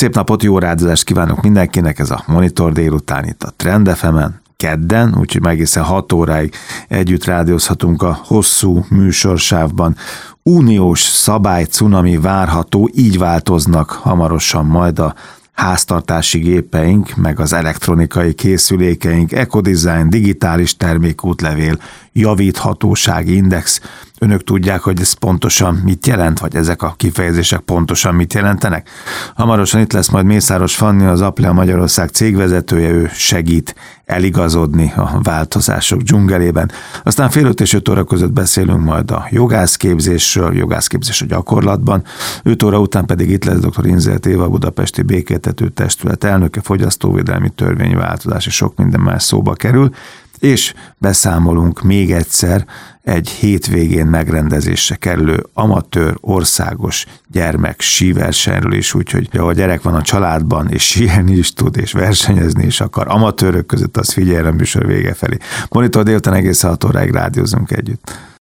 Szép napot, jó rádiózást kívánok mindenkinek, ez a Monitor délután itt a Trend FM-en, kedden, úgyhogy egészen 6 óráig együtt rádiózhatunk a hosszú műsorsávban. Uniós szabálycunami várható, így változnak hamarosan majd a háztartási gépeink, meg az elektronikai készülékeink, ekodizájn, digitális termékútlevél, javíthatósági index. Önök tudják, hogy ez pontosan mit jelent, vagy ezek a kifejezések pontosan mit jelentenek? Hamarosan itt lesz majd Mészáros Fanni, az Apple Magyarország cégvezetője, ő segít eligazodni a változások dzsungelében. Aztán fél 5 és 5 óra között beszélünk majd a jogászképzésről, jogászképzés a gyakorlatban. 5 óra után pedig itt lesz dr. Inzelt Éva, Budapesti Békéltető Testület elnöke, fogyasztóvédelmi törvényváltozás és sok minden más szóba kerül, és beszámolunk még egyszer egy hétvégén megrendezésre kerülő amatőr országos gyermek síversenyről is, úgyhogy ha a gyerek van a családban, és síelni is tud, és versenyezni is akar amatőrök között, az figyeljen a műsor vége felé. Monitor délután egészen 6 óráig rádiózunk együtt.